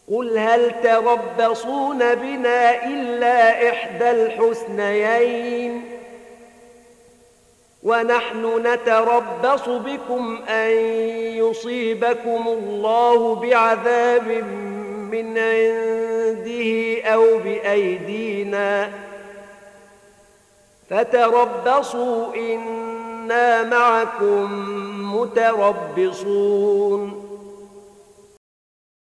قل هل تربصون بنا إلا إحدى الحسنيين ونحن نتربص بكم أن يصيبكم الله بعذاب من عنده أو بأيدينا فتربصوا إنا معكم متربصون